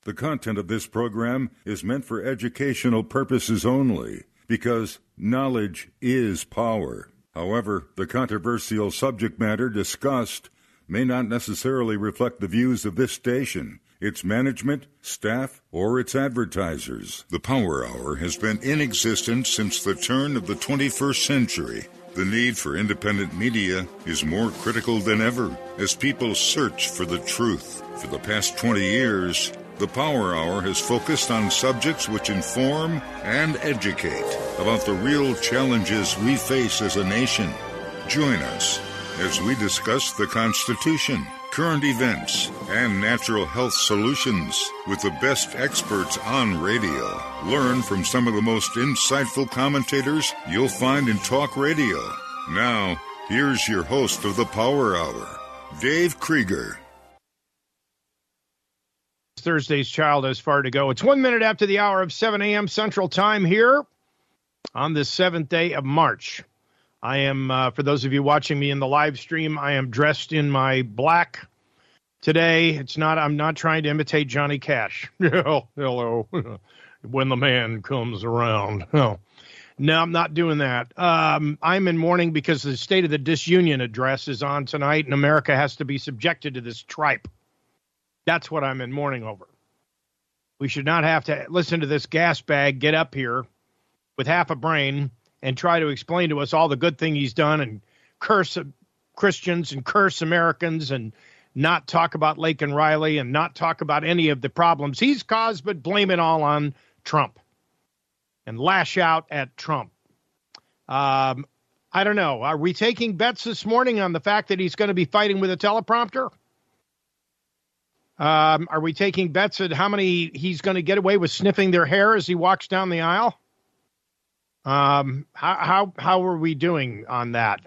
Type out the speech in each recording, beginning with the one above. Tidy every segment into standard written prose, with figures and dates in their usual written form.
The content of this program is meant for educational purposes only, because knowledge is power. However, the controversial subject matter discussed may not necessarily reflect the views of this station, its management, staff, or its advertisers. The Power Hour has been in existence since the turn of the 21st century. The need for independent media is more critical than ever as people search for the truth. For the past 20 years, the Power Hour has focused on subjects which inform and educate about the real challenges we face as a nation. Join us as we discuss the Constitution, current events, and natural health solutions with the best experts on radio. Learn from some of the most insightful commentators you'll find in talk radio. Now, here's your host of the Power Hour, Dave Krieger. Thursday's child has far to go. It's 1 minute after the hour of 7 a.m. Central Time here on the 7th day of March. I am, for those of you watching me in the live stream, I am dressed in my black today. I'm not trying to imitate Johnny Cash. Hello, when the man comes around. No, I'm not doing that. I'm in mourning because the State of the Disunion address is on tonight, and America has to be subjected to this tripe. That's what I'm in mourning over. We should not have to listen to this gas bag get up here with half a brain and try to explain to us all the good thing he's done and curse Christians and curse Americans and not talk about Laken Riley and not talk about any of the problems he's caused, but blame it all on Trump and lash out at Trump. I don't know. Are we taking bets this morning on the fact that he's going to be fighting with a teleprompter? Are we taking bets at how many he's going to get away with sniffing their hair as he walks down the aisle? How are we doing on that?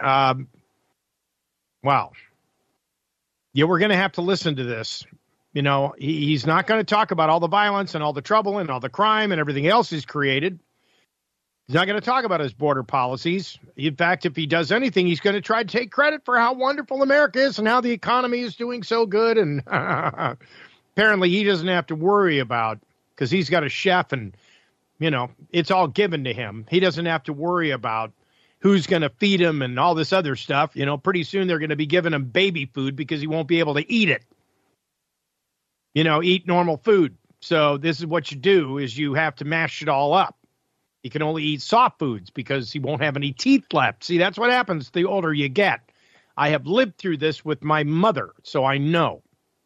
Wow. Yeah, we're going to have to listen to this. You know, he's not going to talk about all the violence and all the trouble and all the crime and everything else he's created. He's not going to talk about his border policies. In fact, if he does anything, he's going to try to take credit for how wonderful America is and how the economy is doing so good. And apparently he doesn't have to worry about, because he's got a chef and, you know, it's all given to him. He doesn't have to worry about who's going to feed him and all this other stuff. You know, pretty soon they're going to be giving him baby food because he won't be able to eat it. You know, eat normal food. So this is what you do is you have to mash it all up. He can only eat soft foods because he won't have any teeth left. See, that's what happens the older you get. I have lived through this with my mother, so I know.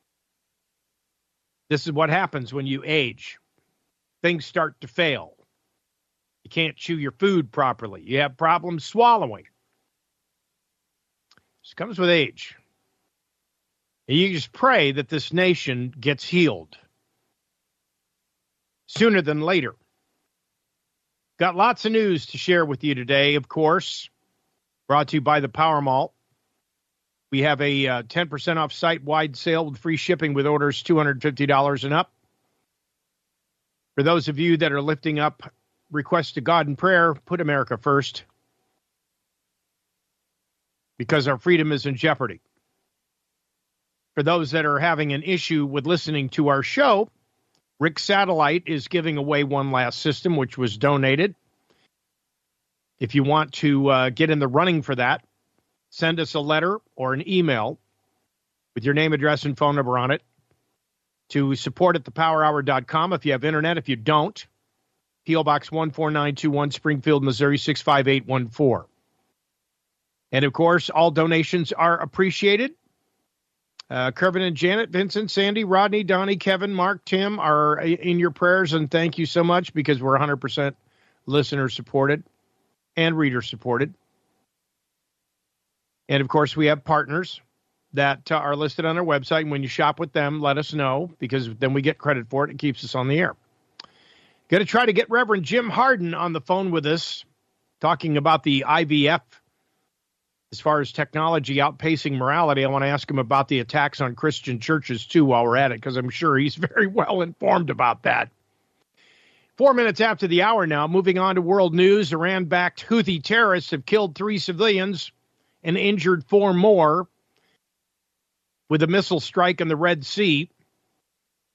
This is what happens when you age. Things start to fail. You can't chew your food properly. You have problems swallowing. This comes with age. And you just pray that this nation gets healed sooner than later. Got lots of news to share with you today, of course, brought to you by the Power Mall. We have a 10% off site-wide sale with free shipping with orders $250 and up. For those of you that are lifting up requests to God in prayer, put America first, because our freedom is in jeopardy. For those that are having an issue with listening to our show, Rick Satellite is giving away one last system, which was donated. If you want to get in the running for that, send us a letter or an email with your name, address, and phone number on it to support@thepowerhour.com. If you have internet, if you don't, P.O. Box 14921, Springfield, Missouri, 65814. And, of course, all donations are appreciated. Kervin and Janet, Vincent, Sandy, Rodney, Donnie, Kevin, Mark, Tim are in your prayers, and thank you so much because we're 100% listener-supported and reader-supported. And, of course, we have partners that are listed on our website, and when you shop with them, let us know because then we get credit for it. It keeps us on the air. Going to try to get Reverend Jim Harden on the phone with us talking about the IVF. As far as technology outpacing morality, I want to ask him about the attacks on Christian churches, too, while we're at it, because I'm sure he's very well informed about that. 4 minutes after the hour now, moving on to world news, Iran-backed Houthi terrorists have killed 3 civilians and injured 4 more with a missile strike in the Red Sea.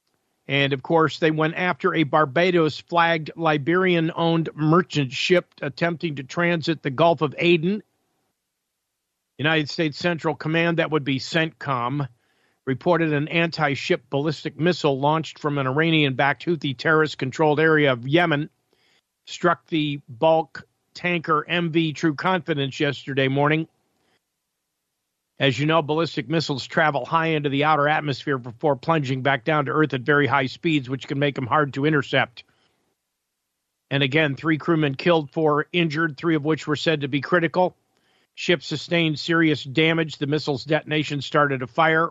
And, of course, they went after a Barbados-flagged Liberian-owned merchant ship attempting to transit the Gulf of Aden. United States Central Command, that would be CENTCOM, reported an anti-ship ballistic missile launched from an Iranian-backed Houthi terrorist-controlled area of Yemen struck the bulk tanker MV True Confidence yesterday morning. As you know, ballistic missiles travel high into the outer atmosphere before plunging back down to Earth at very high speeds, which can make them hard to intercept. And again, 3 crewmen killed, 4 injured, 3 of which were said to be critical. Ship sustained serious damage. The missile's detonation started a fire.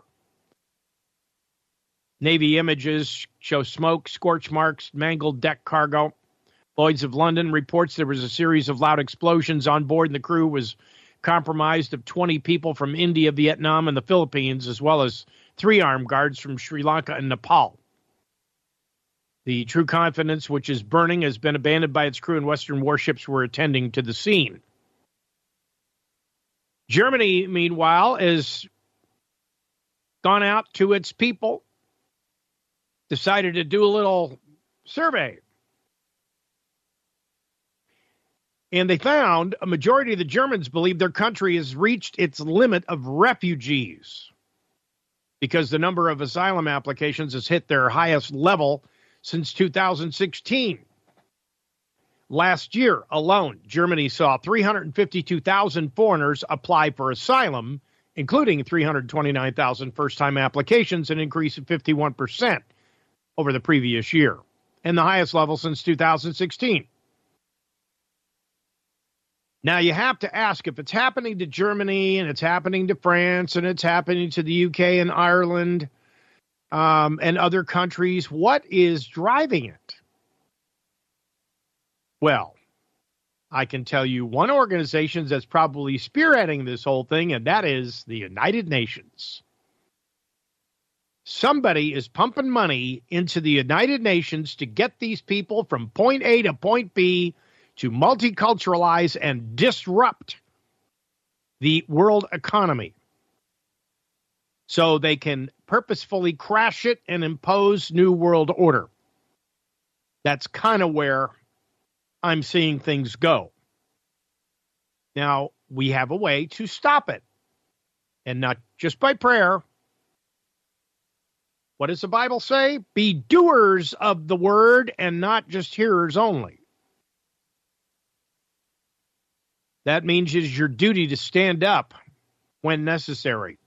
Navy images show smoke, scorch marks, mangled deck cargo. Lloyd's of London reports there was a series of loud explosions on board, and the crew was compromised of 20 people from India, Vietnam, and the Philippines, as well as 3 armed guards from Sri Lanka and Nepal. The True Confidence, which is burning, has been abandoned by its crew, and Western warships were attending to the scene. Germany, meanwhile, has gone out to its people, decided to do a little survey. And they found a majority of the Germans believe their country has reached its limit of refugees because the number of asylum applications has hit their highest level since 2016. Last year alone, Germany saw 352,000 foreigners apply for asylum, including 329,000 first-time applications, an increase of 51% over the previous year, and the highest level since 2016. Now, you have to ask, if it's happening to Germany and it's happening to France and it's happening to the UK and Ireland and other countries, what is driving it? Well, I can tell you one organization that's probably spearheading this whole thing, and that is the United Nations. Somebody is pumping money into the United Nations to get these people from point A to point B to multiculturalize and disrupt the world economy so they can purposefully crash it and impose new world order. That's kind of where I'm seeing things go. Now, we have a way to stop it, and not just by prayer. What does the Bible say? Be doers of the word and not just hearers only. That means it is your duty to stand up when necessary.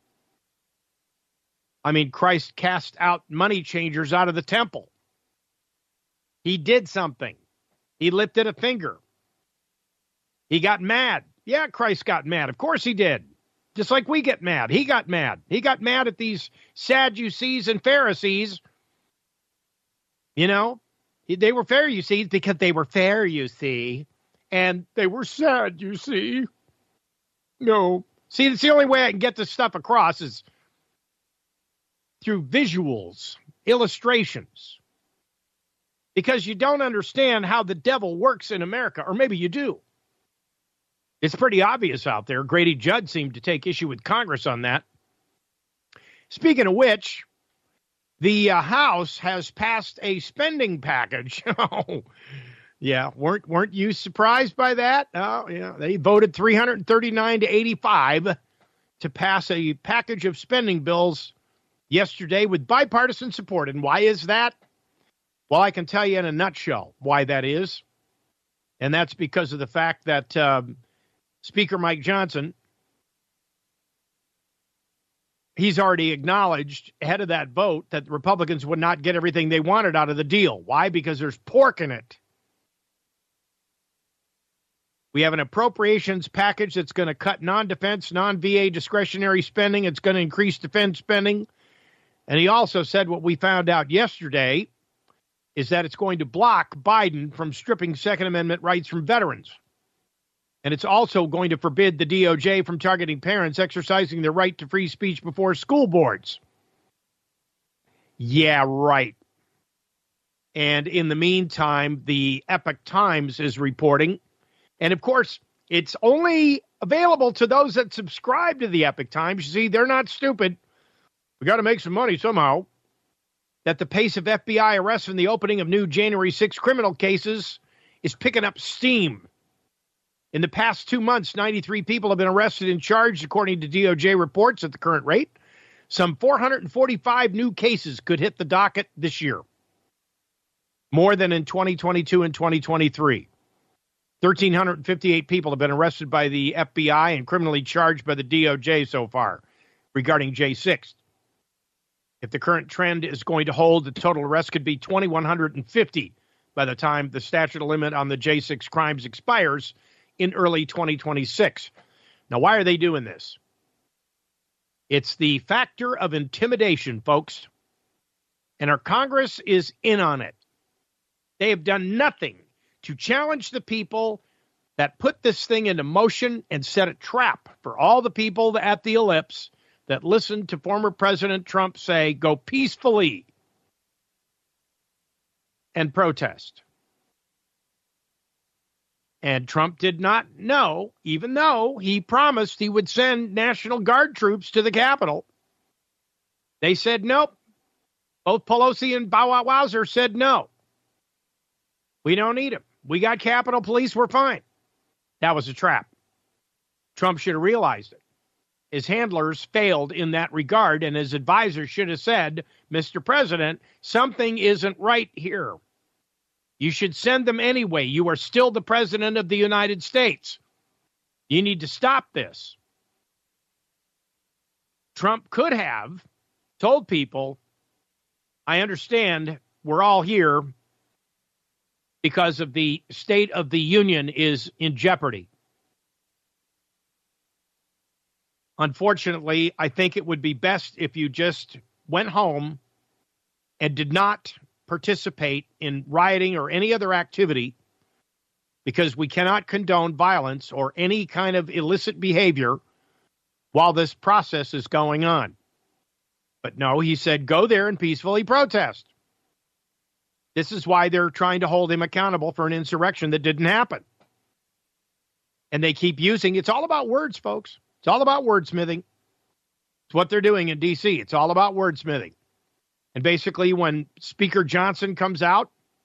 I mean, Christ cast out money changers out of the temple. He did something. He lifted a finger. He got mad. Yeah, Christ got mad. Of course he did. Just like we get mad. He got mad. He got mad at these Sadducees and Pharisees. You know, they were Pharisees because they were fair, you see. And they were sad, you see. No. See, it's the only way I can get this stuff across is through visuals, illustrations. Because you don't understand how the devil works in America, or maybe you do. It's pretty obvious out there. Grady Judd seemed to take issue with Congress on that. Speaking of which, the House has passed a spending package. Oh, yeah, weren't you surprised by that? Oh, yeah, they voted 339 to 85 to pass a package of spending bills yesterday with bipartisan support. And why is that? Well, I can tell you in a nutshell why that is. And that's because of the fact that Speaker Mike Johnson, he's already acknowledged ahead of that vote that the Republicans would not get everything they wanted out of the deal. Why? Because there's pork in it. We have an appropriations package that's going to cut non-defense, non-VA discretionary spending. It's going to increase defense spending. And he also said what we found out yesterday is that it's going to block Biden from stripping Second Amendment rights from veterans. And it's also going to forbid the DOJ from targeting parents exercising their right to free speech before school boards. Yeah, right. And in the meantime, the Epoch Times is reporting. And, of course, it's only available to those that subscribe to the Epoch Times. You see, they're not stupid. We got to make some money somehow. that the pace of FBI arrests and the opening of new January 6 criminal cases is picking up steam. In the past 2 months, 93 people have been arrested and charged, according to DOJ reports at the current rate. Some 445 new cases could hit the docket this year, more than in 2022 and 2023. 1,358 people have been arrested by the FBI and criminally charged by the DOJ so far regarding J6. If the current trend is going to hold, the total arrest could be 2,150 by the time the statute limit on the J6 crimes expires in early 2026. Now, why are they doing this? It's the factor of intimidation, folks. And our Congress is in on it. They have done nothing to challenge the people that put this thing into motion and set a trap for all the people at the ellipse that listened to former President Trump say, go peacefully and protest. And Trump did not know, even though he promised he would send National Guard troops to the Capitol. They said nope. Both Pelosi and Wowzer said no. We don't need them. We got Capitol Police. We're fine. That was a trap. Trump should have realized it. His handlers failed in that regard, and his advisors should have said, Mr. President, something isn't right here. You should send them anyway. You are still the president of the United States. You need to stop this. Trump could have told people, I understand we're all here because of the State of the Union is in jeopardy. Unfortunately, I think it would be best if you just went home and did not participate in rioting or any other activity, because we cannot condone violence or any kind of illicit behavior while this process is going on. But no, he said, go there and peacefully protest. This is why they're trying to hold him accountable for an insurrection that didn't happen. And they keep using, it's all about words, folks. It's all about wordsmithing. It's what they're doing in D.C. It's all about wordsmithing. And basically, when Speaker Johnson comes out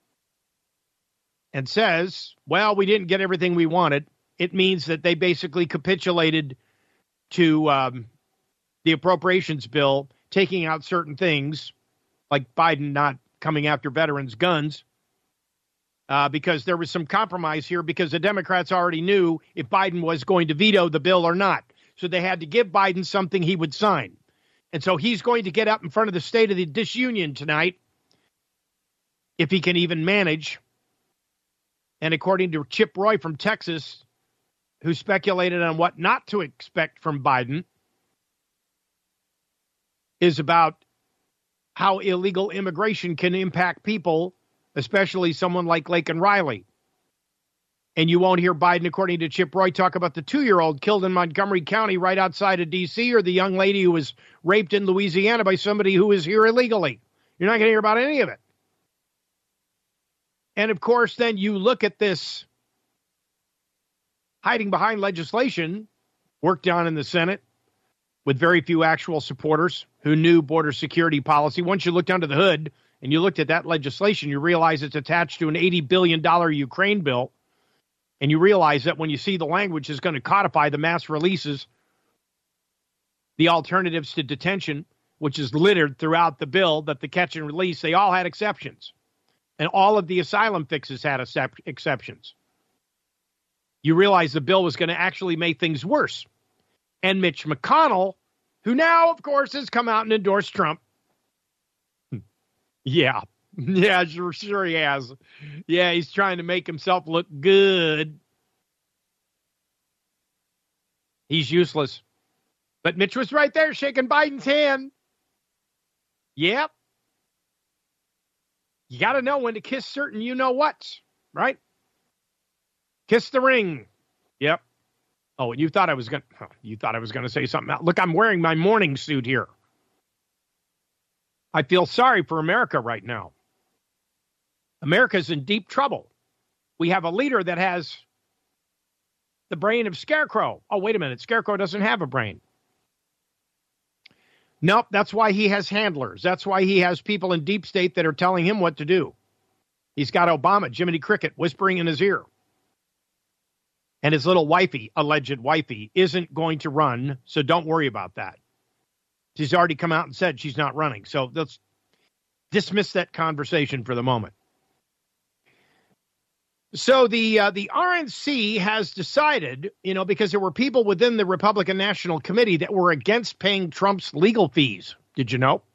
and says, well, we didn't get everything we wanted, it means that they basically capitulated to the appropriations bill, taking out certain things, like Biden not coming after veterans' guns, because there was some compromise here, because the Democrats already knew if Biden was going to veto the bill or not. So they had to give Biden something he would sign. And so he's going to get up in front of the State of the Disunion tonight, if he can even manage. And according to Chip Roy from Texas, who speculated on what not to expect from Biden, is about how illegal immigration can impact people, especially someone like Laken Riley. And you won't hear Biden, according to Chip Roy, talk about the 2-year-old killed in Montgomery County right outside of D.C. or the young lady who was raped in Louisiana by somebody who is here illegally. You're not going to hear about any of it. And, of course, then you look at this hiding behind legislation worked on in the Senate with very few actual supporters who knew border security policy. Once you looked under the hood and you looked at that legislation, you realize it's attached to an $80 billion Ukraine bill. And you realize that when you see the language is going to codify the mass releases, the alternatives to detention, which is littered throughout the bill, that the catch and release, they all had exceptions. And all of the asylum fixes had exceptions. You realize the bill was going to actually make things worse. And Mitch McConnell, who now, of course, has come out and endorsed Trump. Yeah, sure he has. Yeah, he's trying to make himself look good. He's useless. But Mitch was right there shaking Biden's hand. Yep. You got to know when to kiss certain you-know-whats, right? Kiss the ring. Yep. Oh, and you thought I was going to say something else. Look, I'm wearing my morning suit here. I feel sorry for America right now. America's in deep trouble. We have a leader that has the brain of Scarecrow. Oh, wait a minute. Scarecrow doesn't have a brain. Nope, that's why he has handlers. That's why he has people in deep state that are telling him what to do. He's got Obama, Jiminy Cricket, whispering in his ear. And his little wifey, alleged wifey, isn't going to run, so don't worry about that. She's already come out and said she's not running. So let's dismiss that conversation for the moment. So the RNC has decided, because there were people within the Republican National Committee that were against paying Trump's legal fees. Did you know?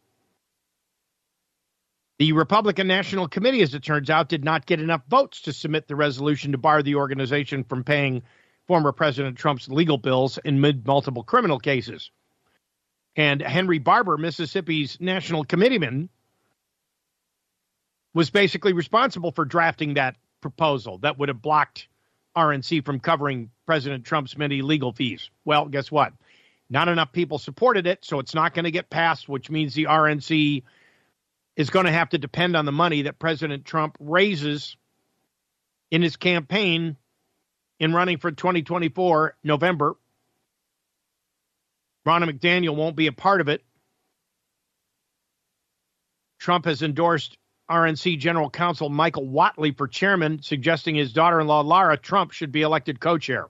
The Republican National Committee, as it turns out, did not get enough votes to submit the resolution to bar the organization from paying former President Trump's legal bills in multiple criminal cases. And Henry Barber, Mississippi's national committeeman, was basically responsible for drafting that proposal that would have blocked RNC from covering President Trump's many legal fees. Well, guess what? Not enough people supported it, so it's not going to get passed, which means the RNC is going to have to depend on the money that President Trump raises in his campaign in running for 2024 November. Ronna McDaniel won't be a part of it. Trump has endorsed RNC General Counsel Michael Whatley for chairman, suggesting his daughter-in-law Lara Trump should be elected co-chair.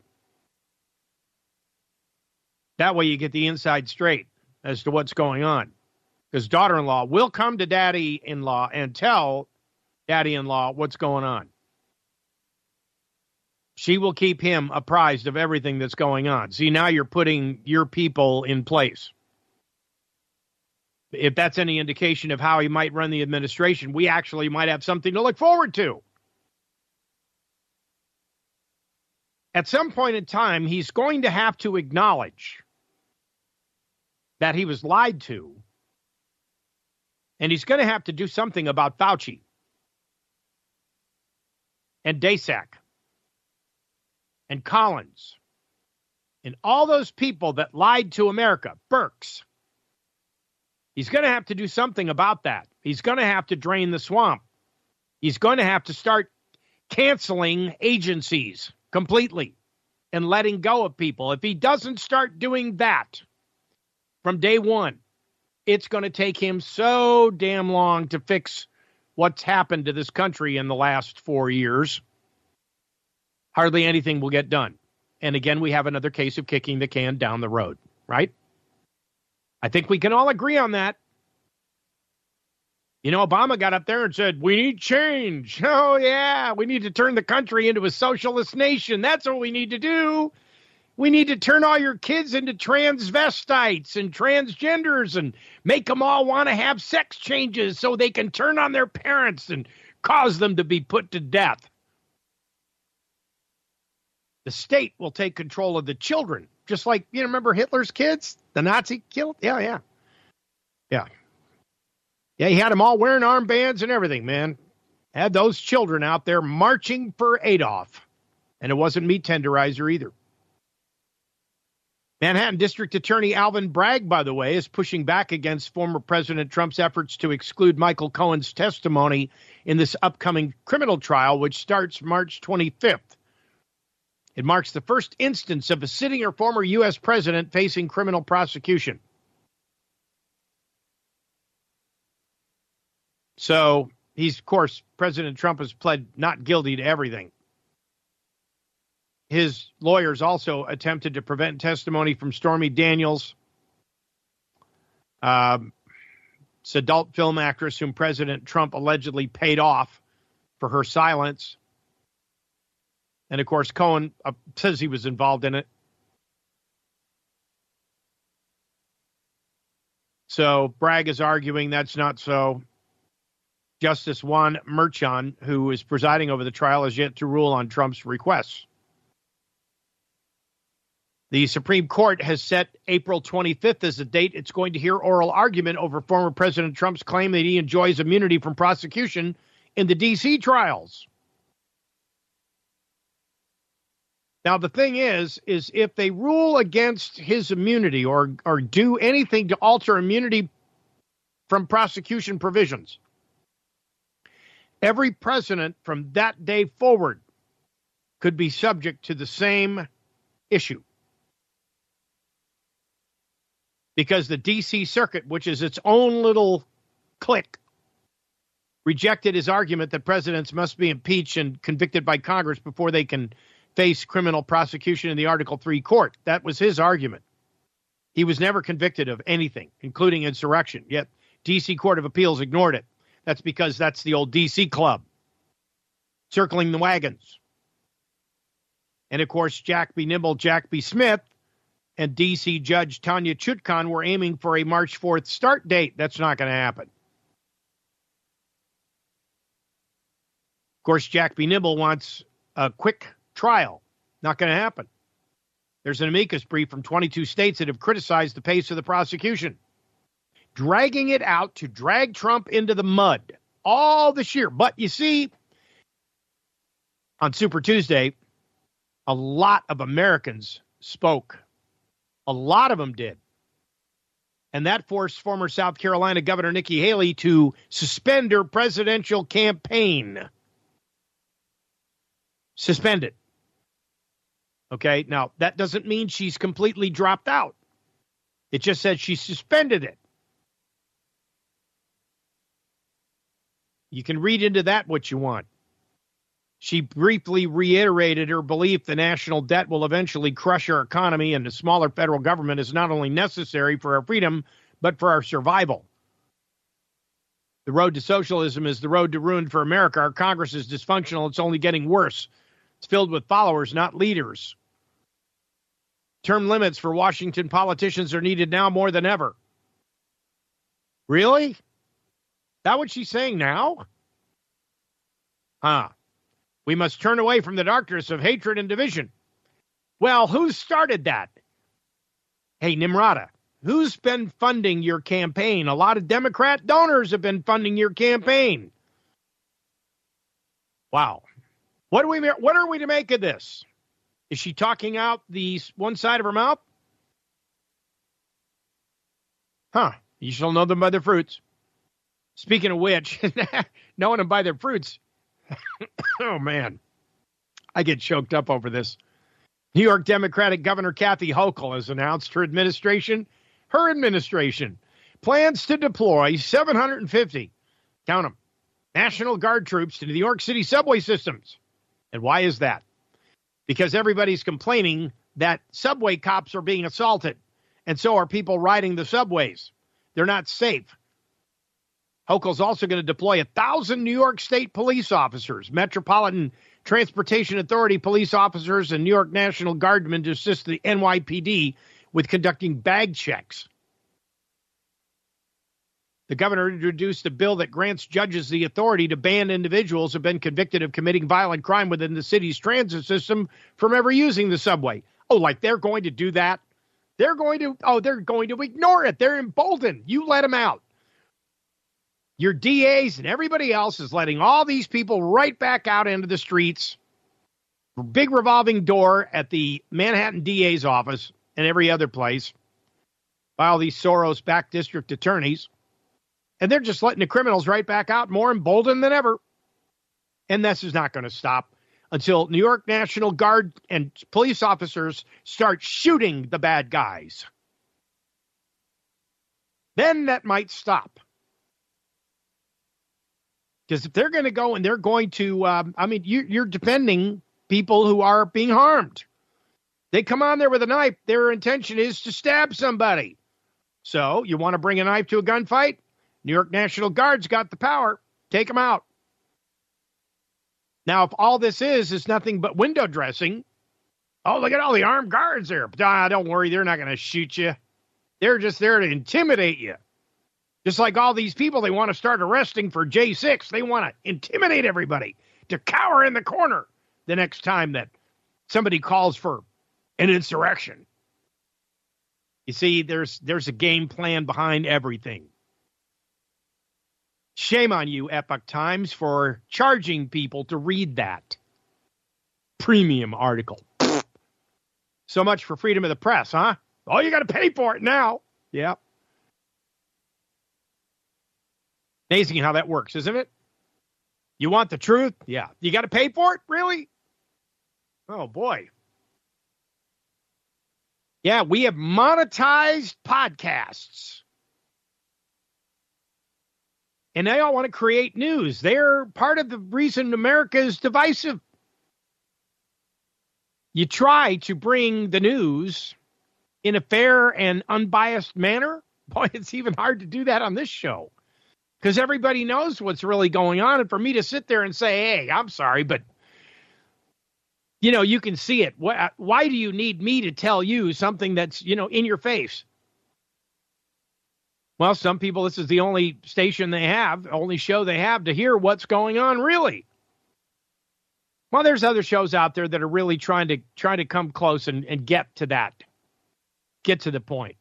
That way you get the inside straight as to what's going on. Because daughter-in-law will come to daddy-in-law and tell daddy-in-law what's going on. She will keep him apprised of everything that's going on. See, now you're putting your people in place. If that's any indication of how he might run the administration, we actually might have something to look forward to. At some point in time, he's going to have to acknowledge that he was lied to, and he's going to have to do something about Fauci and Daszak and Collins and all those people that lied to America, Birx. He's going to have to do something about that. He's going to have to drain the swamp. He's going to have to start canceling agencies completely and letting go of people. If he doesn't start doing that from day one, it's going to take him so damn long to fix what's happened to this country in the last 4 years. Hardly anything will get done. And again, we have another case of kicking the can down the road, right? I think we can all agree on that. Obama got up there and said, we need change. Oh, yeah, we need to turn the country into a socialist nation. That's what we need to do. We need to turn all your kids into transvestites and transgenders and make them all want to have sex changes so they can turn on their parents and cause them to be put to death. The state will take control of the children. Just like, remember Hitler's kids? The Nazi killed? Yeah. Yeah, he had them all wearing armbands and everything, man. Had those children out there marching for Adolf. And it wasn't meat tenderizer either. Manhattan District Attorney Alvin Bragg, by the way, is pushing back against former President Trump's efforts to exclude Michael Cohen's testimony in this upcoming criminal trial, which starts March 25th. It marks the first instance of a sitting or former U.S. president facing criminal prosecution. So of course, President Trump has pled not guilty to everything. His lawyers also attempted to prevent testimony from Stormy Daniels, this adult film actress whom President Trump allegedly paid off for her silence. And, of course, Cohen says he was involved in it. So Bragg is arguing that's not so. Justice Juan Merchan, who is presiding over the trial, has yet to rule on Trump's requests. The Supreme Court has set April 25th as the date it's going to hear oral argument over former President Trump's claim that he enjoys immunity from prosecution in the D.C. trials. Now, the thing is if they rule against his immunity or do anything to alter immunity from prosecution provisions, every president from that day forward could be subject to the same issue. because the D.C. Circuit, which is its own little clique, rejected his argument that presidents must be impeached and convicted by Congress before they can face criminal prosecution in the Article 3 court. That was his argument. He was never convicted of anything, including insurrection, yet D.C. Court of Appeals ignored it. That's because that's the old D.C. club, circling the wagons. And, of course, Jack B. Nimble, Jack B. Smith, and D.C. Judge Tanya Chutkan were aiming for a March 4th start date. That's not going to happen. Of course, Jack B. Nimble wants a quick trial. Not going to happen. There's an amicus brief from 22 states that have criticized the pace of the prosecution, dragging it out to drag Trump into the mud all this year. But you see, on Super Tuesday, a lot of Americans spoke. A lot of them did. And that forced former South Carolina Governor Nikki Haley to suspend her presidential campaign. Suspend it. Okay, now that doesn't mean she's completely dropped out. It just said she suspended it. You can read into that what you want. She briefly reiterated her belief the national debt will eventually crush our economy and a smaller federal government is not only necessary for our freedom, but for our survival. The road to socialism is the road to ruin for America. Our Congress is dysfunctional. It's only getting worse. It's filled with followers, not leaders. Term limits for Washington politicians are needed now more than ever. Really? That what she's saying now? We must turn away from the darkness of hatred and division. Well, who started that? Hey, Nimrata, who's been funding your campaign? A lot of Democrat donors have been funding your campaign. Wow. What are we to make of this? Is she talking out the one side of her mouth? You shall know them by their fruits. Speaking of which, knowing them by their fruits, oh, man, I get choked up over this. New York Democratic Governor Kathy Hochul has announced her administration plans to deploy 750, count them, National Guard troops to the New York City subway systems. And why is that? Because everybody's complaining that subway cops are being assaulted, and so are people riding the subways. They're not safe. Hochul's also going to deploy 1,000 New York State police officers, Metropolitan Transportation Authority police officers, and New York National Guardsmen to assist the NYPD with conducting bag checks. The governor introduced a bill that grants judges the authority to ban individuals who have been convicted of committing violent crime within the city's transit system from ever using the subway. Oh, like they're going to do that? They're going to ignore it. They're emboldened. You let them out. Your DAs and everybody else is letting all these people right back out into the streets. Big revolving door at the Manhattan DA's office and every other place by all these Soros-backed district attorneys. And they're just letting the criminals right back out, more emboldened than ever. And this is not going to stop until New York National Guard and police officers start shooting the bad guys. Then that might stop. Because if they're going to go and they're going to, you're defending people who are being harmed. They come on there with a knife. Their intention is to stab somebody. So you want to bring a knife to a gunfight? New York National Guard's got the power. Take them out. Now, if all this is nothing but window dressing, oh, look at all the armed guards there. Don't worry, they're not going to shoot you. They're just there to intimidate you. Just like all these people they want to start arresting for J6. They want to intimidate everybody to cower in the corner the next time that somebody calls for an insurrection. You see, there's a game plan behind everything. Shame on you, Epoch Times, for charging people to read that premium article. So much for freedom of the press, huh? Oh, you got to pay for it now. Yep. Amazing how that works, isn't it? You want the truth? Yeah. You got to pay for it? Really? Oh, boy. Yeah, we have monetized podcasts. And they all want to create news. They're part of the reason America is divisive. You try to bring the news in a fair and unbiased manner. Boy, it's even hard to do that on this show because everybody knows what's really going on. And for me to sit there and say, hey, I'm sorry, but, you know, you can see it. Why do you need me to tell you something that's, you know, in your face? Well, some people, this is the only station they have, only show they have to hear what's going on, really. Well, there's other shows out there that are really trying to come close and get to that, get to the point.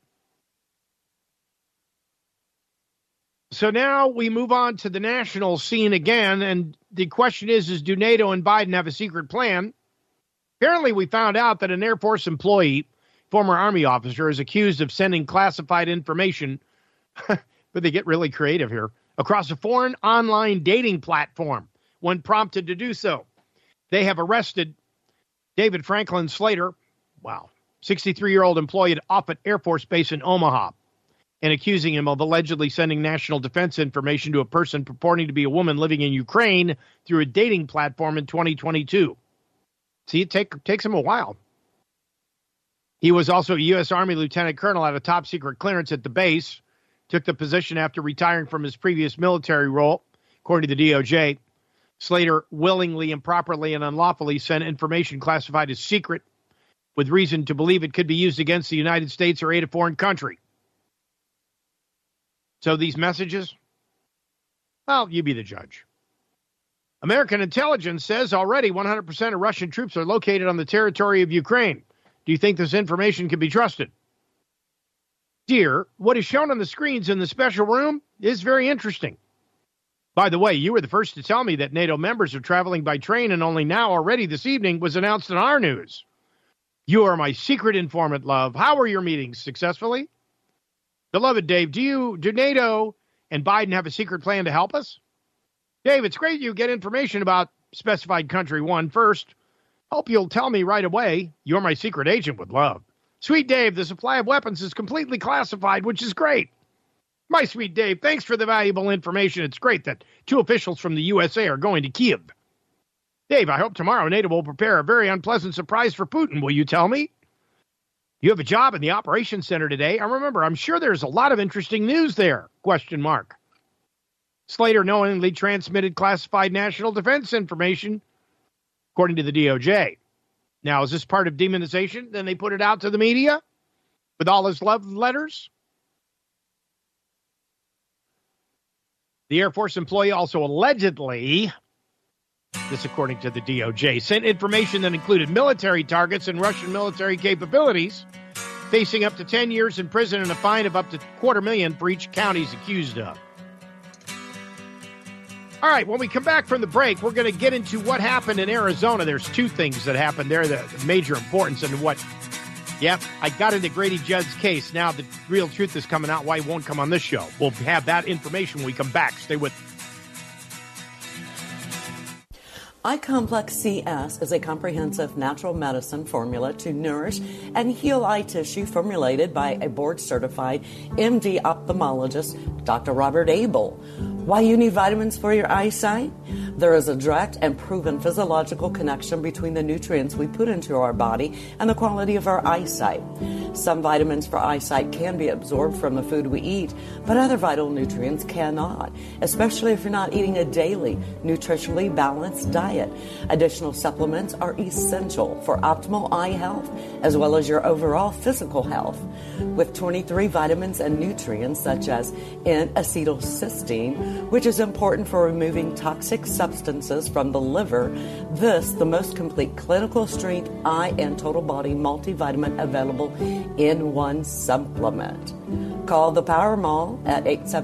So now we move on to the national scene again, and the question is do NATO and Biden have a secret plan? Apparently, we found out that an Air Force employee, former Army officer, is accused of sending classified information, but they get really creative here, across a foreign online dating platform when prompted to do so. They have arrested David Franklin Slater, 63-year-old employee at Offutt Air Force Base in Omaha, and accusing him of allegedly sending national defense information to a person purporting to be a woman living in Ukraine through a dating platform in 2022. See, it takes him a while. He was also a U.S. Army lieutenant colonel at a top-secret clearance at the base, took the position after retiring from his previous military role, according to the DOJ. Slater willingly, improperly, and unlawfully sent information classified as secret with reason to believe it could be used against the United States or aid a foreign country. So these messages, well, you be the judge. American intelligence says already 100% of Russian troops are located on the territory of Ukraine. Do you think this information can be trusted? Dear, what is shown on the screens in the special room is very interesting. By the way, you were the first to tell me that NATO members are traveling by train, and only now, already this evening, was announced in our news. You are my secret informant, love. How were your meetings? Successfully? Beloved Dave, do NATO and Biden have a secret plan to help us? Dave, it's great you get information about specified country one first. Hope you'll tell me right away. You're my secret agent with love. Sweet Dave, the supply of weapons is completely classified, which is great. My sweet Dave, thanks for the valuable information. It's great that 2 officials from the USA are going to Kyiv. Dave, I hope tomorrow NATO will prepare a very unpleasant surprise for Putin. Will you tell me? You have a job in the operations center today. And remember, I'm sure there's a lot of interesting news there. ? Slater knowingly transmitted classified national defense information, according to the DOJ. Now, is this part of demonization? Then they put it out to the media with all his love letters? The Air Force employee also allegedly, this according to the DOJ, sent information that included military targets and Russian military capabilities, facing up to 10 years in prison and a fine of up to $250,000 for each count he's accused of. All right, when we come back from the break, we're going to get into what happened in Arizona. There's 2 things that happened there, the major importance and what, I got into Grady Judd's case. Now the real truth is coming out why he won't come on this show. We'll have that information when we come back. Stay with me. iComplex CS is a comprehensive natural medicine formula to nourish and heal eye tissue formulated by a board-certified MD ophthalmologist, Dr. Robert Abel. Why you need vitamins for your eyesight? There is a direct and proven physiological connection between the nutrients we put into our body and the quality of our eyesight. Some vitamins for eyesight can be absorbed from the food we eat, but other vital nutrients cannot, especially if you're not eating a daily, nutritionally balanced diet. Additional supplements are essential for optimal eye health as well as your overall physical health. With 23 vitamins and nutrients such as N-acetylcysteine, which is important for removing toxic substances from the liver, this the most complete clinical strength eye and total body multivitamin available in one supplement. Call the Power Mall at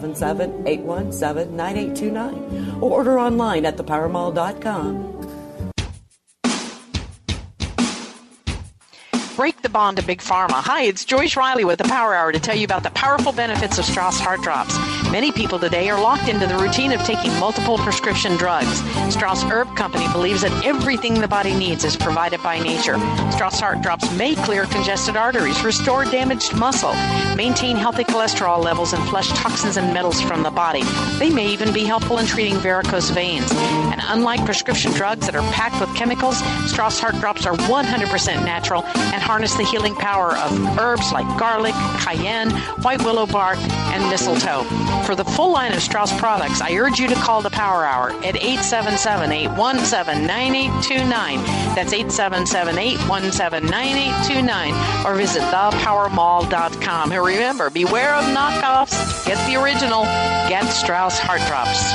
877-817-9829 or order online at thepowermall.com. Break the bond to Big Pharma. Hi, it's Joyce Riley with the Power Hour to tell you about the powerful benefits of Strauss Heart Drops. Many people today are locked into the routine of taking multiple prescription drugs. Strauss Herb Company believes that everything the body needs is provided by nature. Strauss Heart Drops may clear congested arteries, restore damaged muscle, maintain healthy cholesterol levels, and flush toxins and metals from the body. They may even be helpful in treating varicose veins. And unlike prescription drugs that are packed with chemicals, Strauss Heart Drops are 100% natural and harness the healing power of herbs like garlic, cayenne, white willow bark, and mistletoe. For the full line of Strauss products, I urge you to call the Power Hour at 877-817-9829. That's 877-817-9829. Or visit thepowermall.com. And remember, beware of knockoffs. Get the original. Get Strauss Heart Drops.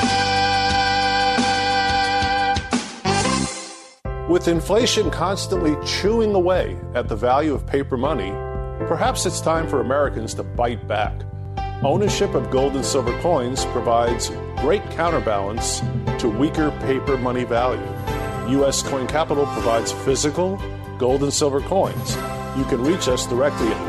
With inflation constantly chewing away at the value of paper money, perhaps it's time for Americans to bite back. Ownership of gold and silver coins provides great counterbalance to weaker paper money value. U.S. Coin Capital provides physical gold and silver coins. You can reach us directly at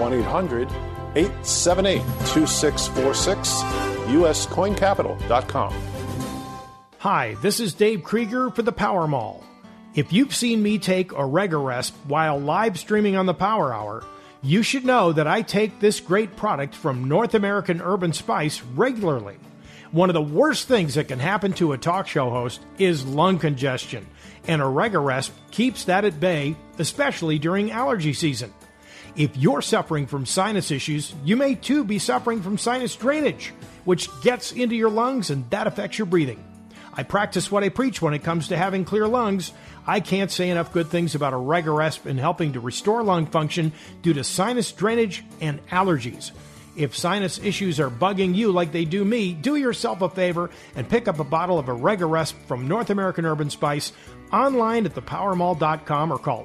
1-800-878-2646, uscoincapital.com. Hi, this is Dave Krieger for the Power Mall. If you've seen me take Oregaresp while live streaming on the Power Hour, you should know that I take this great product from North American Herb & Spice regularly. One of the worst things that can happen to a talk show host is lung congestion, and Oregaresp keeps that at bay, especially during allergy season. If you're suffering from sinus issues, you may too be suffering from sinus drainage, which gets into your lungs and that affects your breathing. I practice what I preach when it comes to having clear lungs. I can't say enough good things about Oregaresp in helping to restore lung function due to sinus drainage and allergies. If sinus issues are bugging you like they do me, do yourself a favor and pick up a bottle of Oregaresp from North American Herb & Spice online at thepowermall.com or call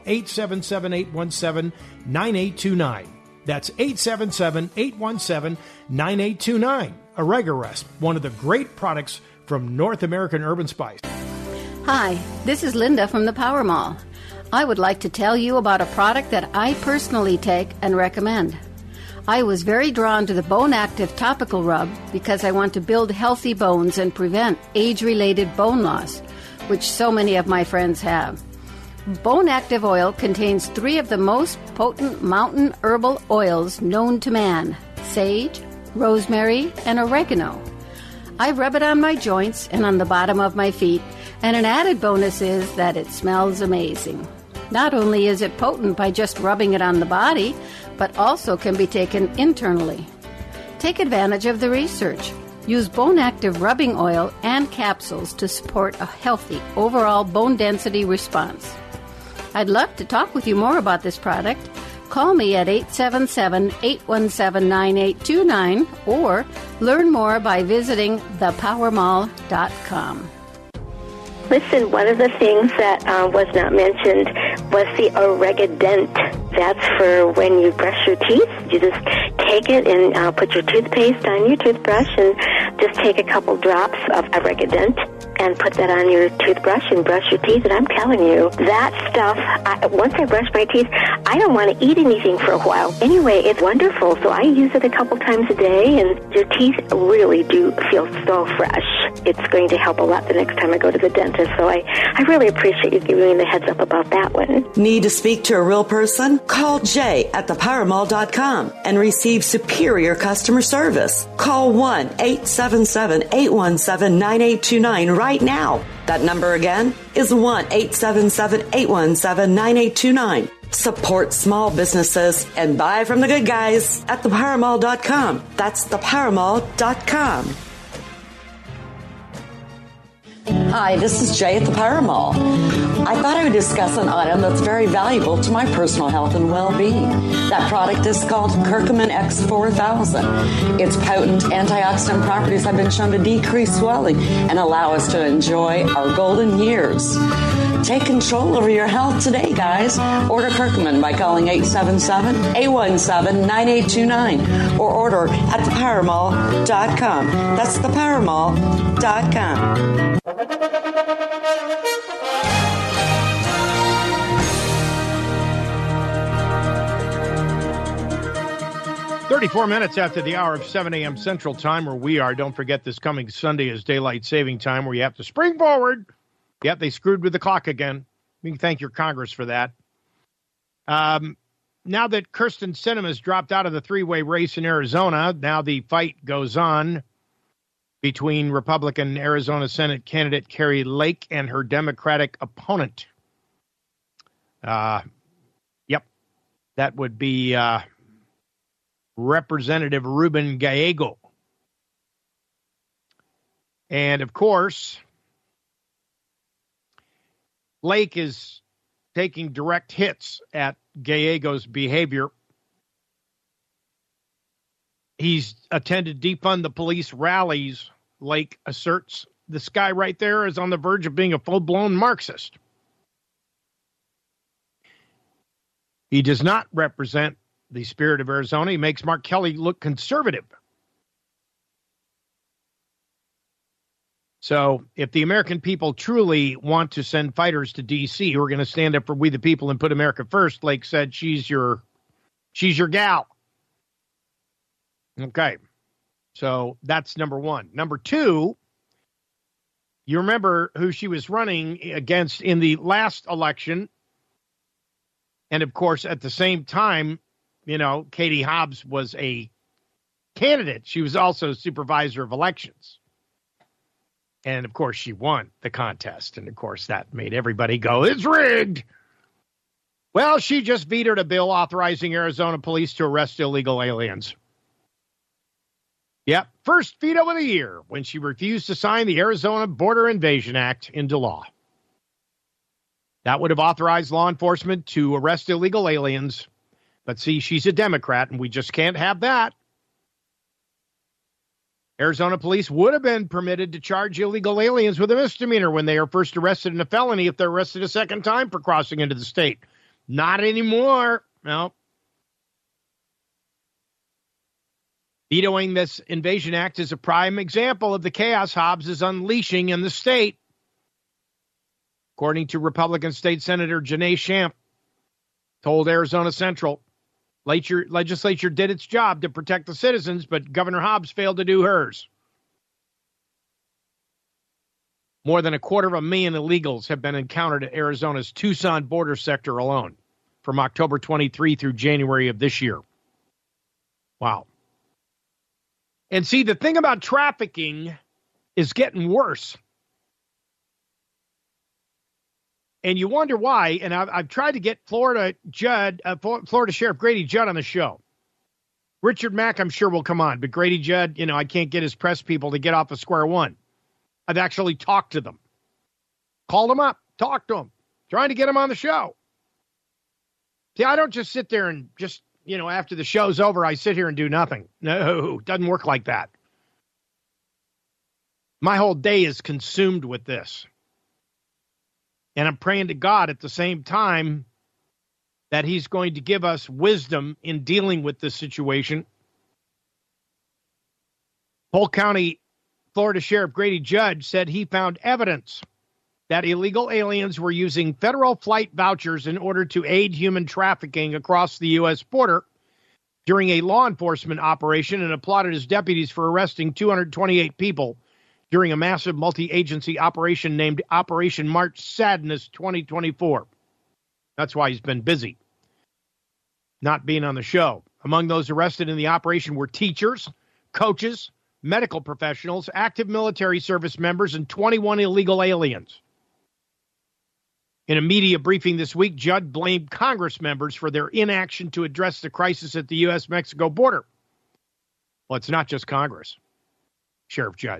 877-817-9829. That's 877-817-9829. Oregaresp, one of the great products from North American Herb & Spice. Hi, this is Linda from the Power Mall. I would like to tell you about a product that I personally take and recommend. I was very drawn to the Bone Active Topical Rub because I want to build healthy bones and prevent age-related bone loss, which so many of my friends have. Bone Active Oil contains 3 of the most potent mountain herbal oils known to man: sage, rosemary, and oregano. I rub it on my joints and on the bottom of my feet, and an added bonus is that it smells amazing. Not only is it potent by just rubbing it on the body, but also can be taken internally. Take advantage of the research. Use Bone Active rubbing oil and capsules to support a healthy overall bone density response. I'd love to talk with you more about this product. Call me at 877-817-9829 or learn more by visiting thepowermall.com. Listen, one of the things that was not mentioned was the Oregadent. That's for when you brush your teeth. You just take it and put your toothpaste on your toothbrush and just take a couple drops of Oregadent and put that on your toothbrush and brush your teeth. And I'm telling you, that stuff, once I brush my teeth, I don't want to eat anything for a while. Anyway, it's wonderful. So I use it a couple times a day, and your teeth really do feel so fresh. It's going to help a lot the next time I go to the dentist. So I really appreciate you giving me the heads up about that one. Need to speak to a real person? Call Jay at thepowermall.com and receive superior customer service. Call 1-877-817-9829 right now. That number again is 1-877-817-9829. Support small businesses and buy from the good guys at thepowermall.com. That's thepowermall.com. Hi, this is Jay at the Power Mall. I thought I would discuss an item that's very valuable to my personal health and well-being. That product is called Curcumin X4000. Its potent antioxidant properties have been shown to decrease swelling and allow us to enjoy our golden years. Take control over your health today, guys. Order Curcumin by calling 877-817-9829 or order at thepowermall.com. That's thepowermall.com. 34 minutes after the hour of 7 a.m. Central Time, where we are. Don't forget this coming Sunday is Daylight Saving Time, where you have to spring forward. Yep, they screwed with the clock again. You can thank your Congress for that. Now that Kyrsten Sinema has dropped out of the three-way race in Arizona, now the fight goes on between Republican Arizona Senate candidate Kari Lake and her Democratic opponent. Yep, that would be Representative Ruben Gallego. And, of course, Lake is taking direct hits at Gallego's behavior. He's attended defund the police rallies, Lake asserts. This guy right there is on the verge of being a full-blown Marxist. He does not represent the spirit of Arizona. He makes Mark Kelly look conservative. So if the American people truly want to send fighters to D.C. who are going to stand up for we the people and put America first, Lake said, she's your gal. Okay. So that's number one. Number two, you remember who she was running against in the last election. And, of course, at the same time, you know, Katie Hobbs was a candidate. She was also supervisor of elections. And, of course, she won the contest. And, of course, that made everybody go, it's rigged. Well, she just vetoed a bill authorizing Arizona police to arrest illegal aliens. Yep, first veto of the year when she refused to sign the Arizona Border Invasion Act into law. That would have authorized law enforcement to arrest illegal aliens. But see, she's a Democrat, and we just can't have that. Arizona police would have been permitted to charge illegal aliens with a misdemeanor when they are first arrested in a felony if they're arrested a second time for crossing into the state. Not anymore. No. Vetoing this Invasion Act is a prime example of the chaos Hobbs is unleashing in the state. According to Republican State Senator Janae Shamp, told Arizona Central, legislature did its job to protect the citizens, but Governor Hobbs failed to do hers. More than 250,000 illegals have been encountered at Arizona's Tucson border sector alone from October 23 through January of this year. Wow. And see, the thing about trafficking is getting worse. And you wonder why, and I've tried to get Florida Sheriff Grady Judd on the show. Richard Mack, I'm sure, will come on, but Grady Judd, I can't get his press people to get off of square one. I've actually talked to them. Called them up, talked to them, trying to get them on the show. See, I don't just sit there and just, after the show's over, I sit here and do nothing. No, it doesn't work like that. My whole day is consumed with this. And I'm praying to God at the same time that he's going to give us wisdom in dealing with this situation. Polk County, Florida Sheriff Grady Judd said he found evidence that illegal aliens were using federal flight vouchers in order to aid human trafficking across the U.S. border during a law enforcement operation, and applauded his deputies for arresting 228 people during a massive multi-agency operation named Operation March Sadness 2024. That's why he's been busy not being on the show. Among those arrested in the operation were teachers, coaches, medical professionals, active military service members, and 21 illegal aliens. In a media briefing this week, Judd blamed Congress members for their inaction to address the crisis at the U.S.-Mexico border. Well, it's not just Congress, Sheriff Judd.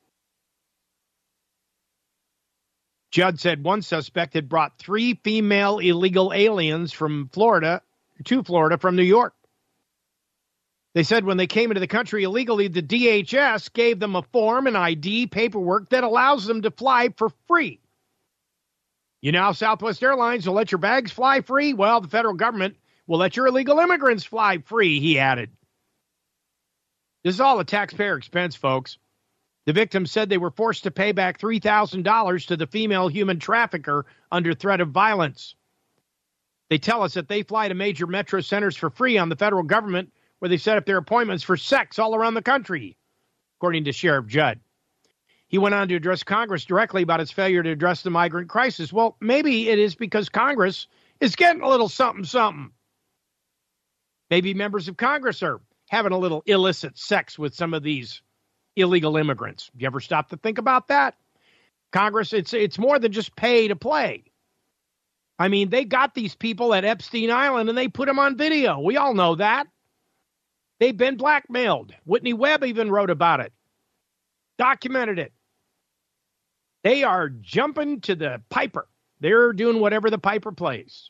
Judd said one suspect had brought 3 female illegal aliens from Florida from New York. They said when they came into the country illegally, the DHS gave them a form and ID paperwork that allows them to fly for free. Southwest Airlines will let your bags fly free. Well, the federal government will let your illegal immigrants fly free, he added. This is all a taxpayer expense, folks. The victims said they were forced to pay back $3,000 to the female human trafficker under threat of violence. They tell us that they fly to major metro centers for free on the federal government where they set up their appointments for sex all around the country, according to Sheriff Judd. He went on to address Congress directly about its failure to address the migrant crisis. Well, maybe it is because Congress is getting a little something. Maybe members of Congress are having a little illicit sex with some of these illegal immigrants. You ever stop to think about that? Congress, it's more than just pay to play. I mean, they got these people at Epstein Island and they put them on video. We all know that. They've been blackmailed. Whitney Webb even wrote about it, documented it. They are jumping to the piper. They're doing whatever the piper plays.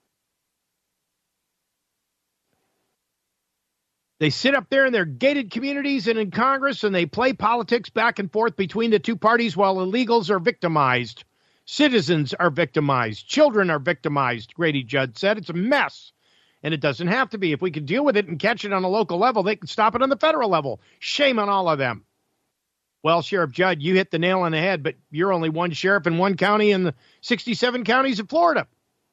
They sit up there in their gated communities and in Congress, and they play politics back and forth between the two parties while illegals are victimized. Citizens are victimized. Children are victimized, Grady Judd said. It's a mess, and it doesn't have to be. If we can deal with it and catch it on a local level, they can stop it on the federal level. Shame on all of them. Well, Sheriff Judd, you hit the nail on the head, but you're only one sheriff in one county in the 67 counties of Florida.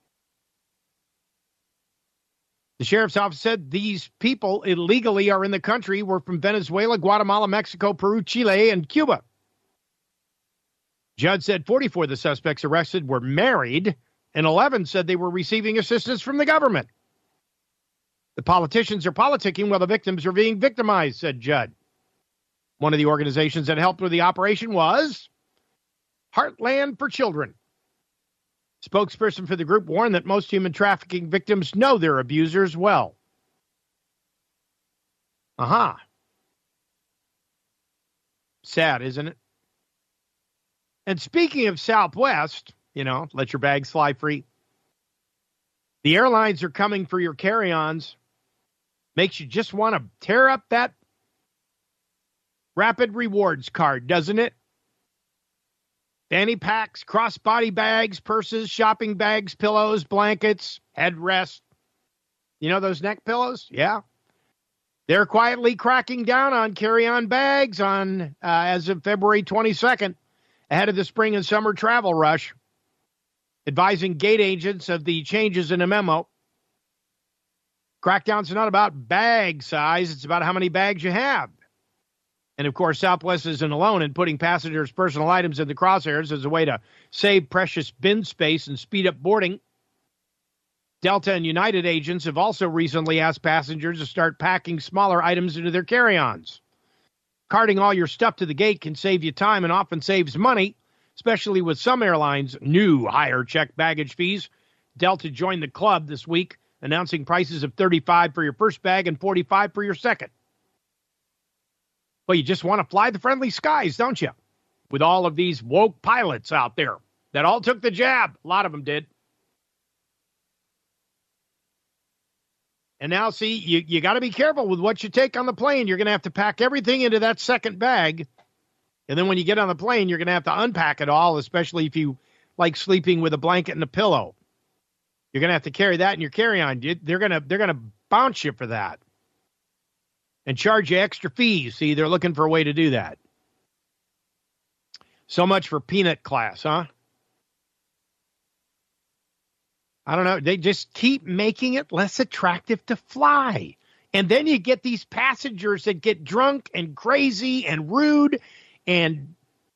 The sheriff's office said these people illegally are in the country were from Venezuela, Guatemala, Mexico, Peru, Chile, and Cuba. Judd said 44 of the suspects arrested were married, and 11 said they were receiving assistance from the government. The politicians are politicking while the victims are being victimized, said Judd. One of the organizations that helped with the operation was Heartland for Children. Spokesperson for the group warned that most human trafficking victims know their abusers well. Sad, isn't it? And speaking of Southwest, let your bags fly free. The airlines are coming for your carry-ons. Makes you just want to tear up that Rapid Rewards card, doesn't it? Fanny packs, crossbody bags, purses, shopping bags, pillows, blankets, headrests. Those neck pillows? Yeah. They're quietly cracking down on carry-on bags as of February 22nd, ahead of the spring and summer travel rush, advising gate agents of the changes in a memo. Crackdowns are not about bag size. It's about how many bags you have. And, of course, Southwest isn't alone in putting passengers' personal items in the crosshairs as a way to save precious bin space and speed up boarding. Delta and United agents have also recently asked passengers to start packing smaller items into their carry-ons. Carting all your stuff to the gate can save you time and often saves money, especially with some airlines' new higher checked baggage fees. Delta joined the club this week, announcing prices of $35 for your first bag and $45 for your second. Well, you just want to fly the friendly skies, don't you? With all of these woke pilots out there that all took the jab. A lot of them did. And now, see, you got to be careful with what you take on the plane. You're going to have to pack everything into that second bag. And then when you get on the plane, you're going to have to unpack it all, especially if you like sleeping with a blanket and a pillow. You're going to have to carry that in your carry-on. They're going to bounce you for that and charge you extra fees. See, they're looking for a way to do that. So much for peanut class, huh? I don't know. They just keep making it less attractive to fly. And then you get these passengers that get drunk and crazy and rude and,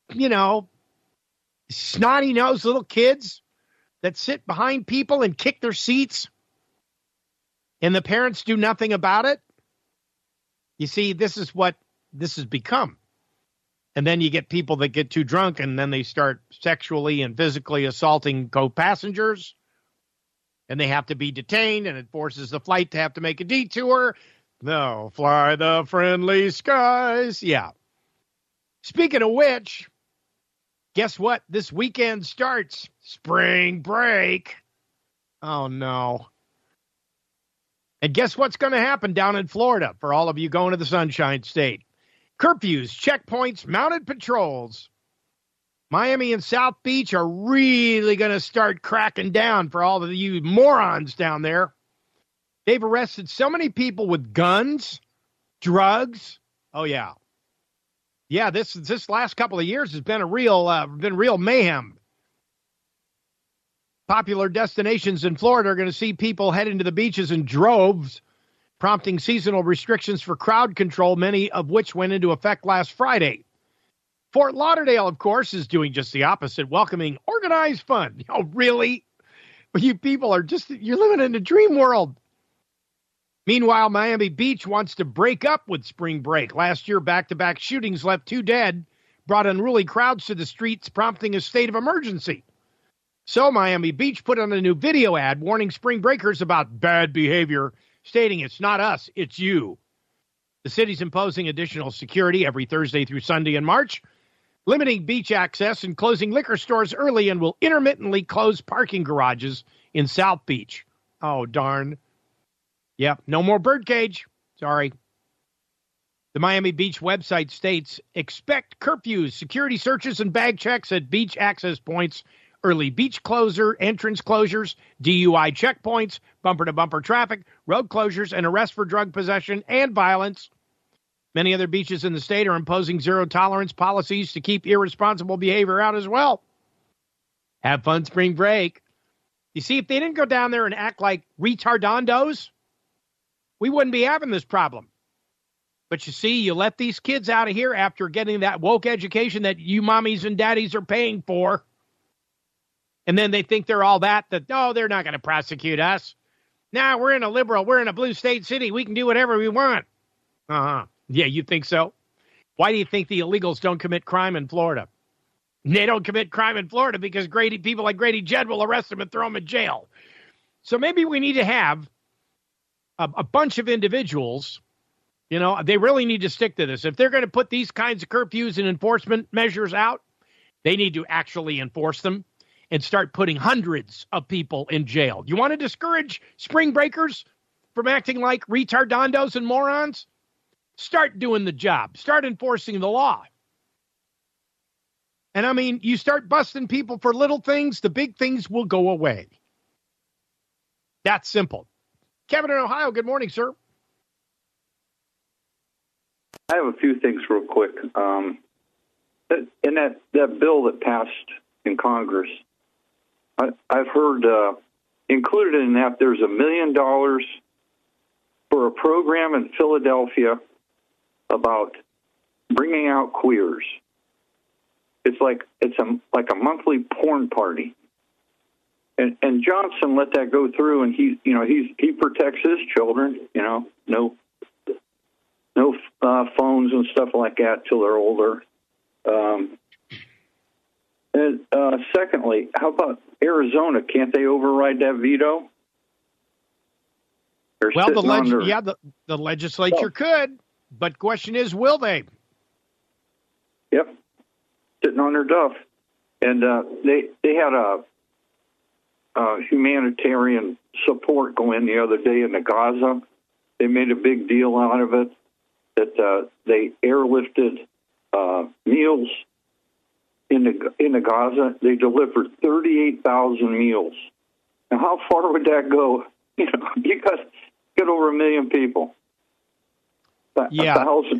snotty-nosed little kids that sit behind people and kick their seats. And the parents do nothing about it. You see, this is what this has become. And then you get people that get too drunk and then they start sexually and physically assaulting co-passengers. And they have to be detained, and it forces the flight to have to make a detour. No, fly the friendly skies. Yeah. Speaking of which, guess what? This weekend starts spring break. Oh, no. And guess what's going to happen down in Florida for all of you going to the Sunshine State? Curfews, checkpoints, mounted patrols. Miami and South Beach are really going to start cracking down for all of you morons down there. They've arrested so many people with guns, drugs. Oh, yeah. Yeah, this last couple of years has been real mayhem. Popular destinations in Florida are going to see people head into the beaches in droves prompting seasonal restrictions for crowd control, many of which went into effect last Friday. Fort Lauderdale, of course, is doing just the opposite, welcoming organized fun. Oh, really? You people are you're living in a dream world. Meanwhile, Miami Beach wants to break up with spring break. Last year, back-to-back shootings left 2 dead, brought unruly crowds to the streets, prompting a state of emergency. So Miami Beach put on a new video ad warning spring breakers about bad behavior, stating it's not us, it's you. The city's imposing additional security every Thursday through Sunday in March, limiting beach access and closing liquor stores early, and will intermittently close parking garages in South Beach. Oh, darn. Yep, no more birdcage. Sorry. The Miami Beach website states, expect curfews, security searches, and bag checks at beach access points, early beach entrance closures, DUI checkpoints, bumper-to-bumper traffic, road closures, and arrests for drug possession and violence. Many other beaches in the state are imposing zero-tolerance policies to keep irresponsible behavior out as well. Have fun spring break. You see, if they didn't go down there and act like retardondos, we wouldn't be having this problem. But you see, you let these kids out of here after getting that woke education that you mommies and daddies are paying for. And then they think they're all that, oh, they're not going to prosecute us. Now we're in a blue state city. We can do whatever we want. Uh-huh. Yeah, you think so? Why do you think the illegals don't commit crime in Florida? They don't commit crime in Florida because people like Grady Judd will arrest them and throw them in jail. So maybe we need to have a bunch of individuals, they really need to stick to this. If they're going to put these kinds of curfews and enforcement measures out, they need to actually enforce them and start putting hundreds of people in jail. You want to discourage spring breakers from acting like retardondos and morons? Start doing the job. Start enforcing the law. And I mean, you start busting people for little things, the big things will go away. That's simple. Kevin in Ohio, good morning, sir. I have a few things real quick. In that bill that passed in Congress, I've heard included in that there's $1 million for a program in Philadelphia about bringing out queers. It's like a monthly porn party, and Johnson let that go through, and he protects his children. No phones and stuff like that till they're older. And secondly, how about Arizona? Can't they override that veto? Well, the legislature could, but question is, will they? Yep, sitting on their duff, and they had a humanitarian support go in the other day into Gaza. They made a big deal out of it that they airlifted meals into Gaza. They delivered 38,000 meals. Now, how far would that go? You got over 1 million people. Yeah,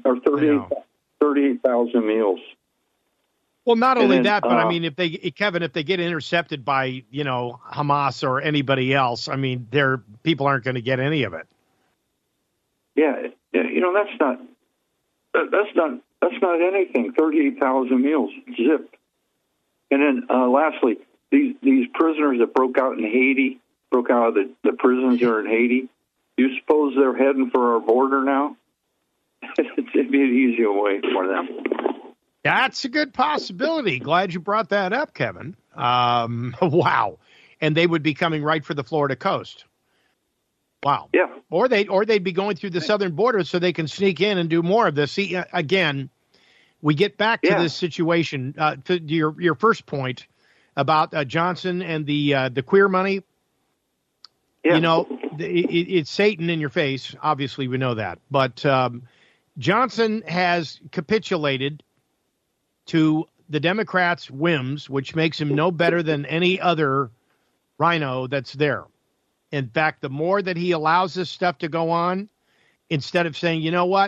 38,000 meals. Well, not only that, but I mean, if they get intercepted by Hamas or anybody else, I mean, people aren't going to get any of it. Yeah, that's not anything. 38,000 meals, zip. And then lastly, these prisoners that broke out of the prisons there in Haiti. Do you suppose they're heading for our border now? It'd be an easier way for them. That's a good possibility. Glad you brought that up, Kevin. Wow. And they would be coming right for the Florida coast. Wow. Yeah. Or they'd be going through the southern border so they can sneak in and do more of this. See, again, we get back to this situation, to your first point about Johnson and the queer money. Yeah. It's Satan in your face. Obviously, we know that. But Johnson has capitulated to the Democrats' whims, which makes him no better than any other rhino that's there. In fact, the more that he allows this stuff to go on, instead of saying, you know what?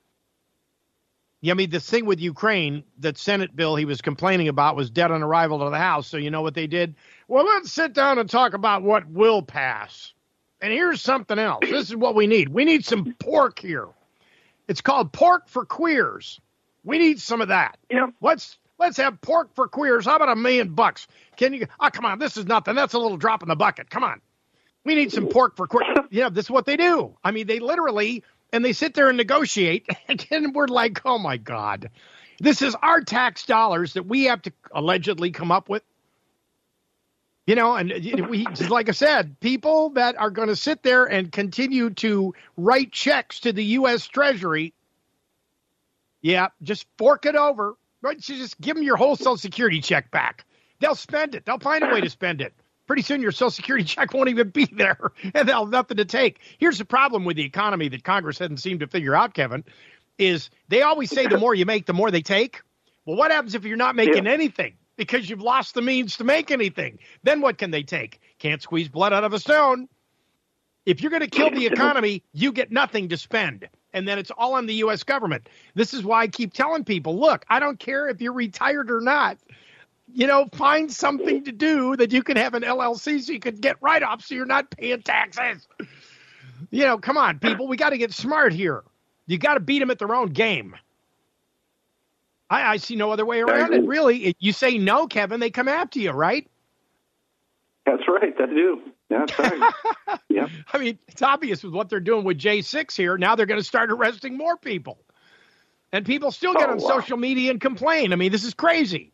I mean, the thing with Ukraine, that Senate bill he was complaining about was dead on arrival to the House. So you know what they did? Well, let's sit down and talk about what will pass. And here's something else. This is what we need. We need some pork here. It's called Pork for Queers. We need some of that. Yeah. Let's have pork for queers. How about $1 million? Can you? Oh, come on. This is nothing. That's a little drop in the bucket. Come on. We need some pork for queers. This is what they do. I mean, they literally, and they sit there and negotiate. And we're like, oh, my God. This is our tax dollars that we have to allegedly come up with. And we, like I said, people that are going to sit there and continue to write checks to the U.S. Treasury, just fork it over. Right? So just give them your whole Social Security check back. They'll spend it. They'll find a way to spend it. Pretty soon your Social Security check won't even be there, and they'll have nothing to take. Here's the problem with the economy that Congress hasn't seemed to figure out, Kevin, is they always say the more you make, the more they take. Well, what happens if you're not making anything? Because you've lost the means to make anything. Then what can they take? Can't squeeze blood out of a stone. If you're going to kill the economy, you get nothing to spend. And then it's all on the U.S. government. This is why I keep telling people, look, I don't care if you're retired or not. Find something to do that you can have an LLC so you can get write-offs so you're not paying taxes. Come on, people. We got to get smart here. You got to beat them at their own game. I see no other way around it, really. You say no, Kevin, they come after you, right? That's right. They do. That's right. Yeah. I mean, it's obvious with what they're doing with J6 here. Now they're going to start arresting more people. And people still get on social media and complain. I mean, this is crazy.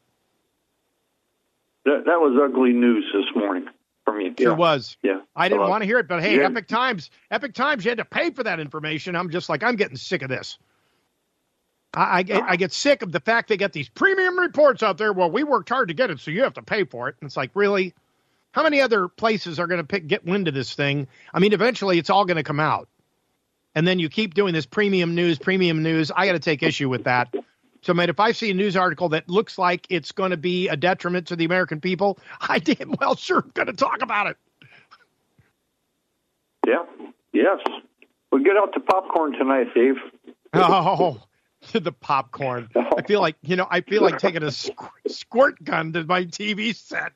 That was ugly news this morning from you. Sure was. Yeah. I didn't want to hear it, but hey, Epic Times, you had to pay for that information. I'm just like, I'm getting sick of this. I get sick of the fact they get these premium reports out there. Well, we worked hard to get it, so you have to pay for it. And it's like, really? How many other places are going to get wind of this thing? I mean, eventually it's all going to come out. And then you keep doing this premium news. I got to take issue with that. So, mate, if I see a news article that looks like it's going to be a detriment to the American people, I damn well sure am going to talk about it. Yeah. Yes. We'll get out the popcorn tonight, Dave. Oh, the popcorn. I feel like taking a squirt gun to my TV set.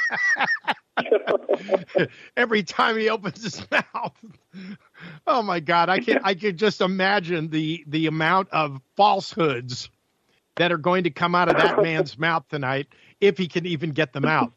Every time he opens his mouth. Oh my God. I could just imagine the amount of falsehoods that are going to come out of that man's mouth tonight, if he can even get them out.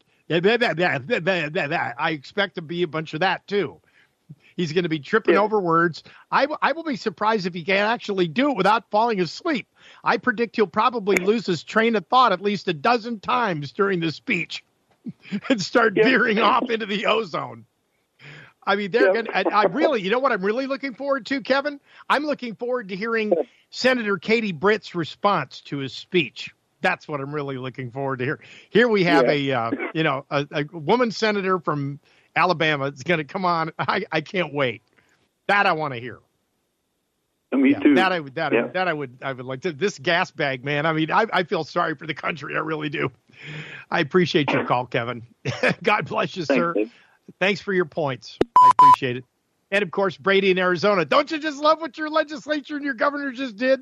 I expect to be a bunch of that too. He's going to be tripping over words. I will be surprised if he can actually do it without falling asleep. I predict he'll probably lose his train of thought at least a dozen times during the speech and start veering off into the ozone. I mean, they're going to, I really, you know what I'm really looking forward to, Kevin? I'm looking forward to hearing Senator Katie Britt's response to his speech. That's what I'm really looking forward to hear. Here we have a woman senator from Alabama. It's going to come on. I can't wait. That I want to hear. Me too. That I would like to. This gas bag, man. I mean, I feel sorry for the country. I really do. I appreciate your call, Kevin. God bless you, sir. Thanks for your points. I appreciate it. And of course, Brady in Arizona. Don't you just love what your legislature and your governor just did?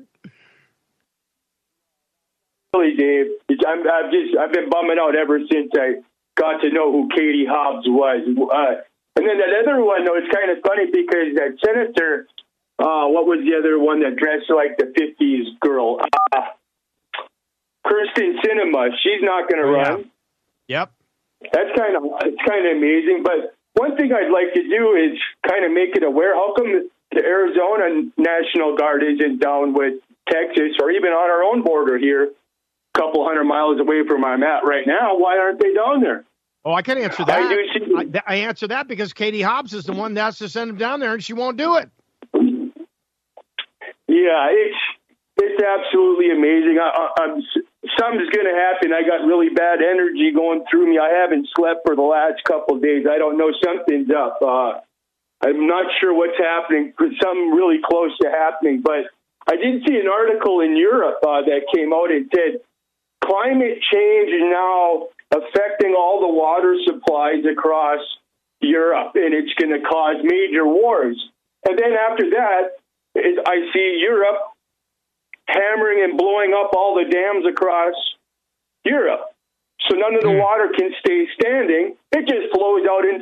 Really, Dave. I've been bumming out ever since I got to know who Katie Hobbs was. And then that other one, though, it's kind of funny because that senator, what was the other one that dressed like the 50s girl? Kirsten Sinema. She's not going to run. Yep. It's kind of amazing. But one thing I'd like to do is kind of make it aware. How come the Arizona National Guard isn't down with Texas or even on our own border here, a couple 100 miles away from where I'm at right now? Why aren't they down there? Oh, I can answer that. I answer that because Katie Hobbs is the one that has to send them down there, and she won't do it. Yeah, it's absolutely amazing. Something's going to happen. I got really bad energy going through me. I haven't slept for the last couple of days. I don't know. Something's up. I'm not sure what's happening. Something really close to happening. But I did see an article in Europe that came out and said climate change is now affecting all the water supplies across Europe, and it's going to cause major wars. And then after that, I see Europe hammering and blowing up all the dams across Europe. So none of the water can stay standing. It just flows out into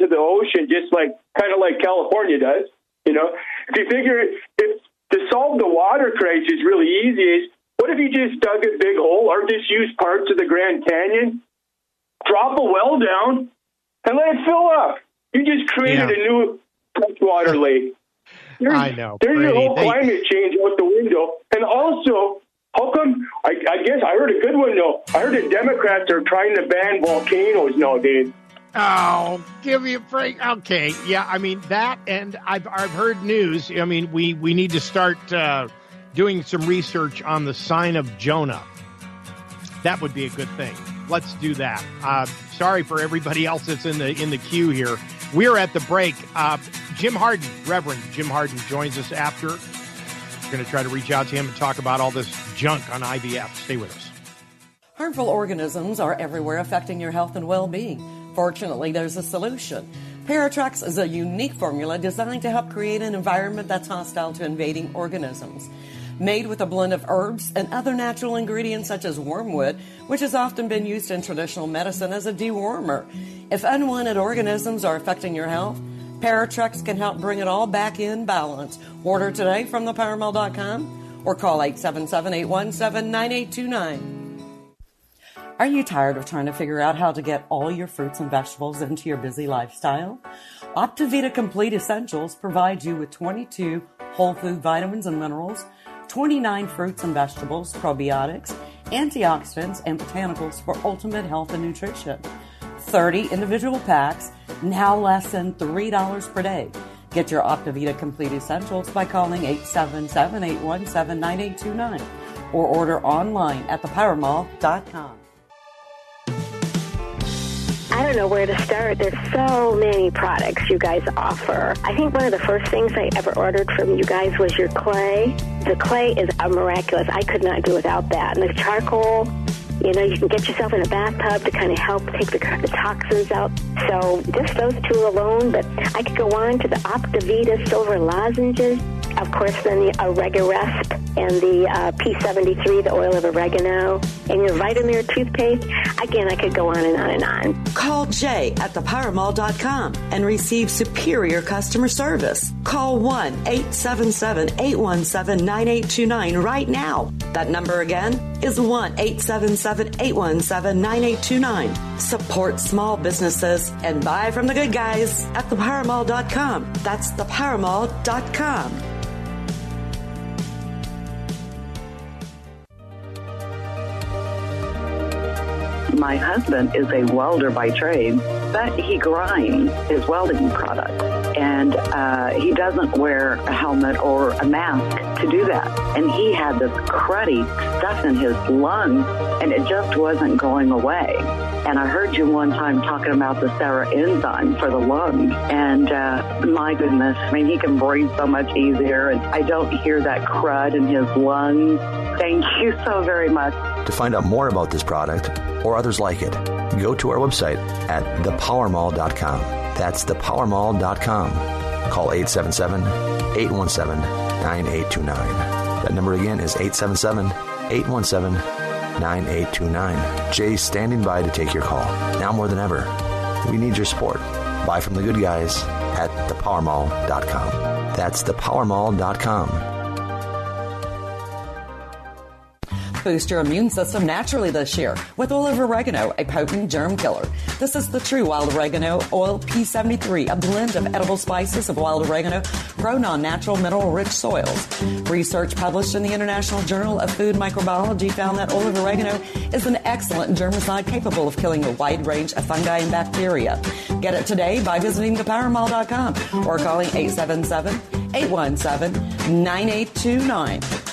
into the ocean, just kind of like California does. If you figure if to solve the water crisis really easy is, what if you just dug a big hole or just used parts of the Grand Canyon, drop a well down, and let it fill up? You just created a new freshwater lake. I know. There's your whole climate change out the window. And also, how come, I guess I heard a good one, though. I heard the Democrats are trying to ban volcanoes nowadays. Oh, give me a break. Okay. Yeah, I mean, that, and I've heard news. I mean, we need to start doing some research on the sign of Jonah. That would be a good thing. Let's do that. Sorry for everybody else that's in the queue here. We're at the break. Jim Harden, Reverend Jim Harden, joins us after. We're going to try to reach out to him and talk about all this junk on IVF. Stay with us. Harmful organisms are everywhere, affecting your health and well-being. Fortunately, there's a solution. Paratrex is a unique formula designed to help create an environment that's hostile to invading organisms. Made with a blend of herbs and other natural ingredients such as wormwood, which has often been used in traditional medicine as a dewormer. If unwanted organisms are affecting your health, Paratrex can help bring it all back in balance. Order today from thepowermall.com or call 877-817-9829. Are you tired of trying to figure out how to get all your fruits and vegetables into your busy lifestyle? Optivita Complete Essentials provides you with 22 whole food vitamins and minerals, 29 fruits and vegetables, probiotics, antioxidants, and botanicals for ultimate health and nutrition. 30 individual packs, now less than $3 per day. Get your Optivita Complete Essentials by calling 877-817-9829 or order online at thepowermall.com. I don't know where to start. There's so many products you guys offer. I think one of the first things I ever ordered from you guys was your clay. The clay is miraculous. I could not do without that. And the charcoal, you can get yourself in a bathtub to kind of help take the toxins out. So just those two alone, but I could go on to the Optivita Silver Lozenges. Of course, then the Oregarest and the P73, the oil of oregano, and your Vitamir toothpaste. Again, I could go on and on and on. Call Jay at thepowermall.com and receive superior customer service. Call 1-877-817-9829 right now. That number again is 1-877-817-9829. Support small businesses and buy from the good guys at thepowermall.com. That's thepowermall.com. My husband is a welder by trade, but he grinds his welding product. And he doesn't wear a helmet or a mask to do that. And he had this cruddy stuff in his lungs, and it just wasn't going away. And I heard you one time talking about the Sarah enzyme for the lungs. And my goodness, he can breathe so much easier. And I don't hear that crud in his lungs. Thank you so very much. To find out more about this product or others like it, go to our website at thepowermall.com. That's thepowermall.com. Call 877-817-9829. That number again is 877-817-9829. Jay's standing by to take your call. Now more than ever, we need your support. Buy from the good guys at thepowermall.com. That's thepowermall.com. Boost your immune system naturally this year with oil of oregano, a potent germ killer. This is the true wild oregano oil P73, a blend of edible spices of wild oregano grown on natural mineral-rich soils. Research published in the International Journal of Food Microbiology found that oil of oregano is an excellent germicide capable of killing a wide range of fungi and bacteria. Get it today by visiting thepowermall.com or calling 877-817-9829.